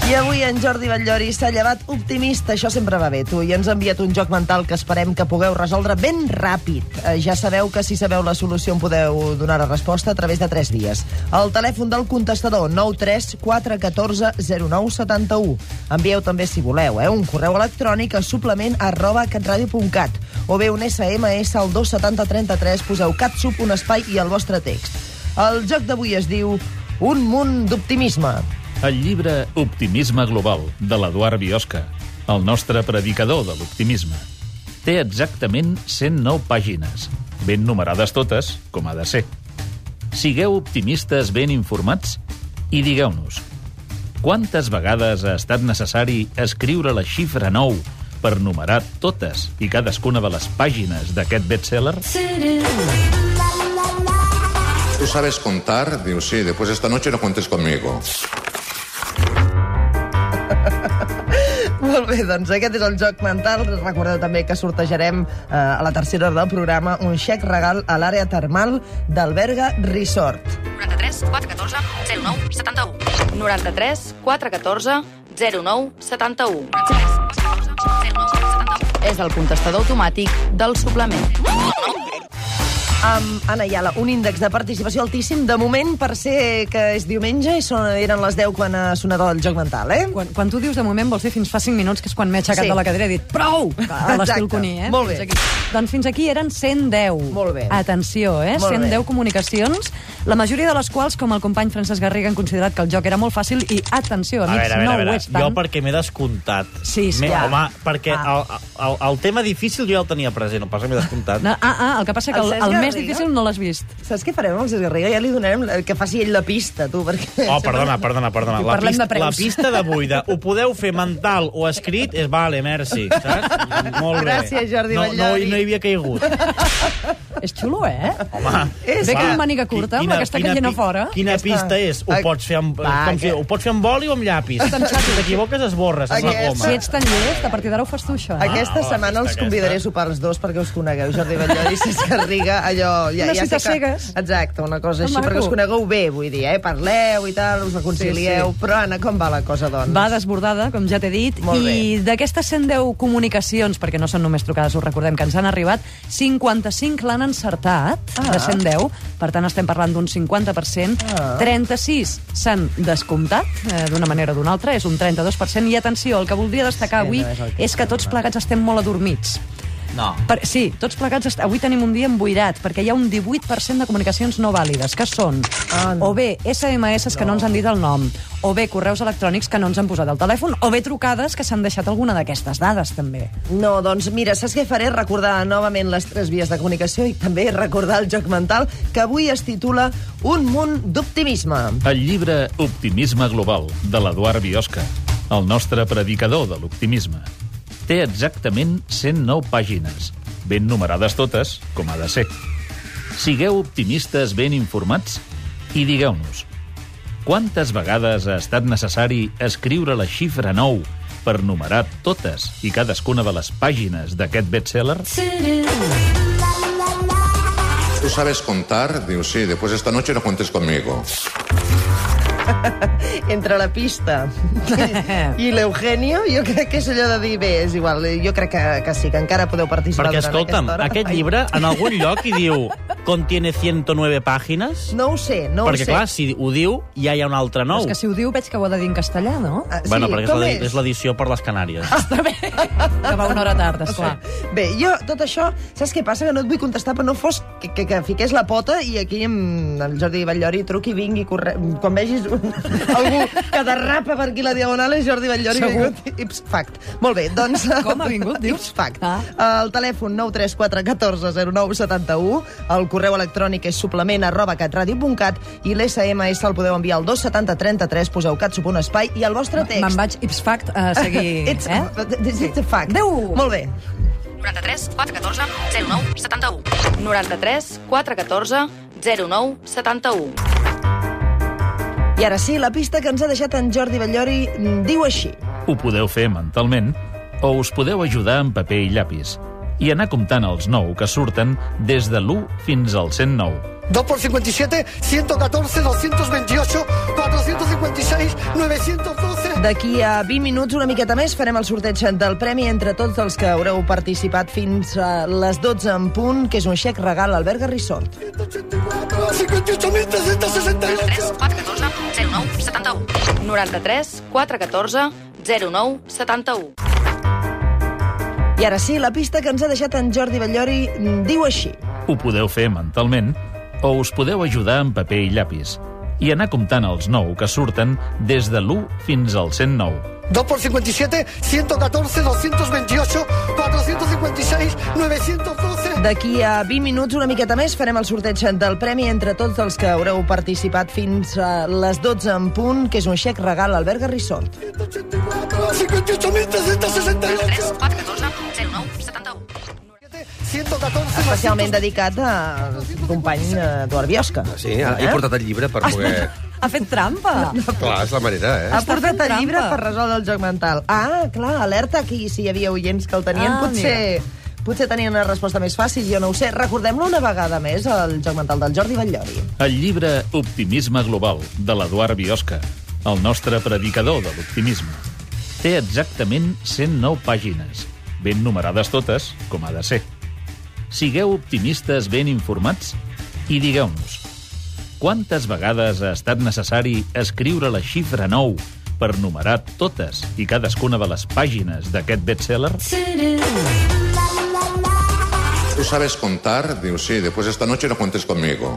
I avui en Jordi Batllori s'ha llevat optimista, això sempre va bé, tu, i ens ha enviat un joc mental que esperem que pugueu resoldre ben ràpid. Ja sabeu que si sabeu la solució en podeu donar la resposta a través de 3 vies. El telèfon del contestador, 93 414 0971. Envieu també, si voleu, un correu electrònic a suplement@catradio.cat o bé un SMS al 27033, poseu catsup, un espai i el vostre text. El joc d'avui es diu Un munt d'optimisme. El llibre Optimisme Global, de l'Eduard Biosca, el nostre predicador de l'optimisme. Té exactament 109 pàgines, ben numerades totes, com ha de ser. Sigueu optimistes ben informats i digueu-nos quantes vegades ha estat necessari escriure la xifra 9 per numerar totes i cadascuna de les pàgines d'aquest best-seller? ¿Tú sabes contar? Digo, sí, después esta noche no cuentes conmigo. Molt bé, doncs aquest és el joc mental. Recordeu també que sortejarem a la tercera hora del programa un xec regal a l'àrea termal d'Alberga Resort. 93 414 09 71. 93 414 09 71. És el contestador automàtic del suplement. Anna Ayala, un índex de participació altíssim, de moment, per ser que és diumenge i eren les 10 quan ha sonat el joc mental, Quan tu dius de moment, vols dir fins fa 5 minuts, que és quan m'he aixecat de la cadira i he dit prou! A l'estil Cuní, Molt bé. Doncs fins aquí eren 110. Molt bé. Atenció, 110 comunicacions, la majoria de les quals, com el company Francesc Garriga, han considerat que el joc era molt fàcil i, atenció, amics, a veure, no ho és tant. Jo perquè m'he descomptat. Sí, ja. Home, perquè el tema difícil jo ja el tenia present, no passa que m'he descomptat. El que passa que el més difícil no l'has vist. Saps què farem amb el Cesc Garriga? Ja li donarem que faci ell la pista, tu, perquè... Oh, perdona. La pista d'avui ho podeu fer mental o escrit és vale, merci, saps? Molt bé. Gràcies, Jordi Batllori. No hi havia caigut. És xulo, Home, ve com màniga curta, amb aquesta caient a fora. Quina pista és? Ho pots fer amb boli o amb llapis? Si t'equivoques, esborres amb la goma. Si ets tan llest, a partir d'ara ho fas tu, això. Aquesta setmana els convidaré a sopar els dos perquè us conegueu, Jordi Batllori i Cesc Garriga, allò... Una cita cegues. Exacte, una cosa així, perquè us conegueu bé, vull dir, parleu i tal, us reconcilieu, però Anna, com va la cosa, doncs? Va desbordada, com ja t'he dit, i d'aquestes 110 comunicacions, perquè no són només trucades, us recordem que ens han arribat, 55 l'han encertat, de 110, per tant estem parlant d'un 50%, 36 s'han descomptat, d'una manera o d'una altra, és un 32%, i atenció, el que voldria destacar avui és que tots plegats estem molt adormits. No. Sí, tots plegats avui tenim un dia emboirat, perquè hi ha un 18% de comunicacions no vàlides, que són o bé SMS que no ens han dit el nom, o bé correus electrònics que no ens han posat el telèfon, o bé trucades que s'han deixat alguna d'aquestes dades, també. No, doncs mira, saps què faré? Recordar novament les 3 vies de comunicació i també recordar el joc mental, que avui es titula Un munt d'optimisme. El llibre Optimisme Global, de l'Eduard Biosca, el nostre predicador de l'optimisme. Té exactament 109 pàgines, ben numerades totes, com ha de ser. Sigueu optimistes ben informats i digueu-nos quantes vegades ha estat necessari escriure la xifra 9 per numerar totes i cadascuna de les pàgines d'aquest best-seller? ¿Tú sabes contar? Digo, sí, después esta noche no cuentes conmigo. Entre la pista i l'Eugenio, jo crec que és allò de dir, bé, és igual, jo crec que sí, que encara podeu participar perquè, durant escolta'm, aquesta hora. Aquest llibre, en algun lloc hi diu contiene 109 pàgines? No ho sé, Perquè, clar, si ho diu, ja hi ha un altre 9. És que si ho diu veig que ho ha de dir en castellà, no? Bueno, perquè és l'edició per les Canàries. Està bé. Que va una hora tard, esclar. Bé, jo, tot això, saps què passa? Que no et vull contestar, però no fos que fiqués la pota i aquí el Jordi Batllori truqui, vingui, quan vegis algú que derrapa per aquí la diagonal és Jordi Batllori. Vingut, ips fact. Molt bé, doncs... Com ha vingut, dius? Ips fact. El telèfon 93414 0971, el correu electrònic és suplement@catradio.cat i l'SMS el podeu enviar al 27033, poseu catsup, un espai i el vostre text. Me'n vaig ips fact a seguir. It's a fact. Adéu! Molt bé. 93 414 09 71. 93 414 09 71. I ara sí, la pista que ens ha deixat en Jordi Batllori diu així. Ho podeu fer mentalment o us podeu ajudar amb paper i llapis. i anar comptant els 9 que surten des de l'1 fins al 109. 2 por 57, 114, 228, 456, 912... D'aquí a 20 minuts, una miqueta més, farem el sorteig del premi entre tots els que haureu participat fins a les 12 en punt, que és un xec regal al Alberga Resort. 58.368... 414 09 71. 93 414 09 71. I ara sí, la pista que ens ha deixat en Jordi Batllori diu així. Ho podeu fer mentalment o us podeu ajudar amb paper i llapis i anar comptant els 9 que surten des de l'1 fins al 109. 2 por 57, 114, 228, 456, 912... D'aquí a 20 minuts, una miqueta més, farem el sorteig del premi entre tots els que haureu participat fins a les 12 en punt, que és un xec regal al Alberga Resort. 58.368... 414 09 71. 114... Especialment dedicat al company Eduard Biosca. Sí, he portat el llibre per poder... Ha fet trampa. Clar, és la manera, Ha Està portat fent el llibre trampa. per resoldre el joc mental. Ah, clar, alerta aquí, si hi havia oients que el tenien, potser tenien una resposta més fàcil, jo no ho sé. Recordem-lo una vegada més, el joc mental del Jordi Batllori. El llibre Optimisme Global, de l'Eduard Biosca, el nostre predicador de l'optimisme. Té exactament 109 pàgines, ben numerades totes, com ha de ser. Sigueu optimistes ben informats i digueu-nos quantes vegades ha estat necessari escriure la xifra 9 per numerar totes i cadascuna de les pàgines d'aquest best-seller? ¿Tú sabes contar? Digo, sí, después esta noche no cuentes conmigo.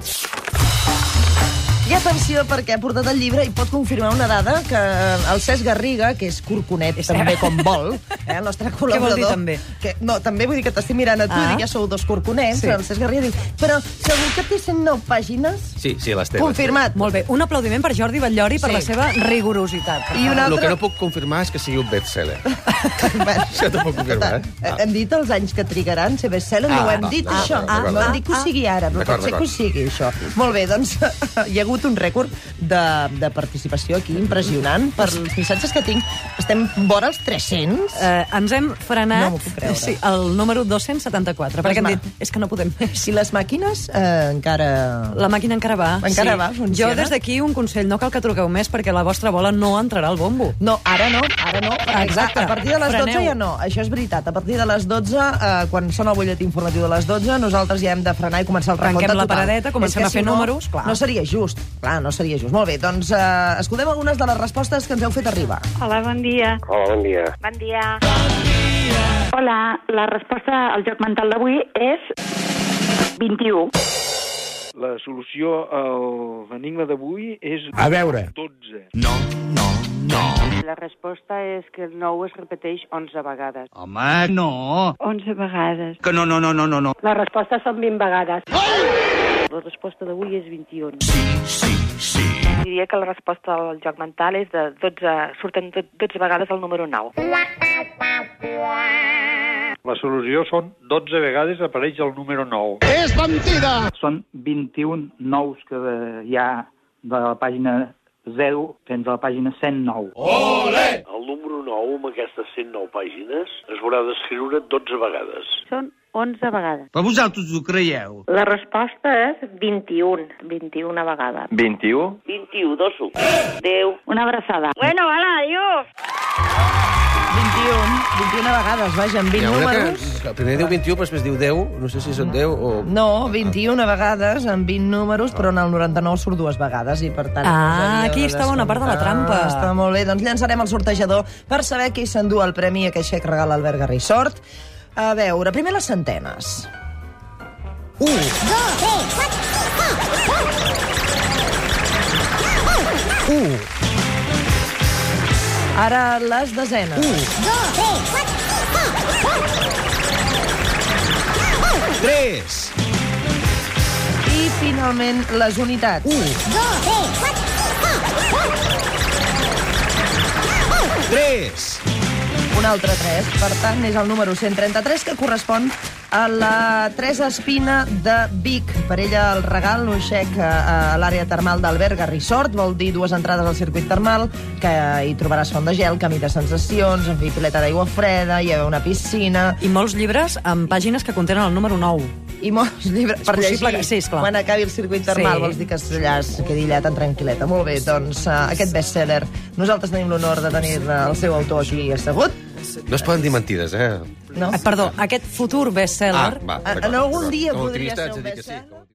I atenció, perquè ha portat el llibre i pot confirmar una dada que el Cesc Garriga, que és corconet també com vol, el nostre col·laborador... Què vol dir també? No, també vull dir que t'estic mirant a tu i dic, ja sou dos corconets, el Cesc Garriga diu, però segur que té 109 pàgines? Sí, les té. Confirmat. Molt bé, un aplaudiment per Jordi Batllori per la seva rigorositat. I una El altra... que no puc confirmar és que sigui un best-seller. Bueno, Això t'ho puc confirmar, Hem dit els anys que trigaran ser best-seller, no ho hem dit, això. d'acord. No hem dit que ho sigui ara, però pot ser que ho sigui, això. Molt bé, doncs hi ha hagut un rècord de participació aquí, impressionant. Per els missatges que tinc, estem vora els 300. Ens hem frenat No m'ho puc creure. sí, el número 274, perquè hem dit, és que no podem més. Si les màquines encara... La màquina encara va. Encara va, funciona. Jo des d'aquí un consell, no cal que truqueu més perquè la vostra bola no entrarà al bombo. No, ara no. Perquè, Exacte. A partir de les 12 Freneu. ja no, això és veritat. A partir de les 12, quan sona el butlletí informatiu de les 12, nosaltres ja hem de frenar i començar el recompte Tanquem la total. paradeta, comencem És que a fer si no, números, clar. No seria just. Clar, no seria just. Molt bé, doncs escoltem algunes de les respostes que ens heu fet arribar. Hola, bon dia. Hola, bon dia. Bon dia. Hola, la resposta al joc mental d'avui és 21. La solució a l'enigma d'avui és... A veure. 12. La resposta és que el 9 es repeteix 11 vegades. Home, no. 11 vegades. Que no. La resposta són 20 vegades. La resposta d'avui és 21. Sí. Diria que la resposta al joc mental és de 12... Surten 12 vegades el número 9. La solució són 12 vegades apareix el número 9. És mentida! Són 21 nous que hi ha de la pàgina 0 fins a la pàgina 109. El número 9, amb aquestes 109 pàgines, es haurà d'escriure 12 vegades. Són 11 vegades. Però vosaltres ho creieu? La resposta és 21. 21 vegades. 21? 21, 2, 1. Adéu. Una abraçada. Bueno, hola, adiós. 21 vegades, vaja, amb 20 números. Que primer diu 21, però després diu 10. No sé si són 10 o... No, 21 vegades, amb 20 números, però en el 99 surt 2 vegades, i per tant... Aquí estava una part de la trampa. Està molt bé, doncs llançarem el sortejador per saber qui s'endú el premi, aquest xec regal al Alberga Resort. A veure, primer les centenes. 1, 2, 3, 4, 1. Ara les desenes. 1, 2, 3. I finalment les unitats. 1, 3. una altre 3. Per tant, és el número 133, que correspon a la Teresa Espina de Vic. Per ella el regal, un xec a l'àrea termal d'Alberga Resort, vol dir 2 entrades al circuit termal, que hi trobaràs font de gel, camí de sensacions, en fi, pileta d'aigua freda, hi ha una piscina... I molts llibres amb pàgines que contenen el número 9. I molts llibres per llegir sí, esclar. quan acabi el circuit termal. Sí. Vols dir que allà es quedi allà tan tranquil·leta. Molt bé, doncs aquest best-seller. Nosaltres tenim l'honor de tenir el seu autor aquí assegut. No es poden dir mentides, No? Perdó, aquest futur best-seller... va, en algun dia podria ser un best-seller. best-seller.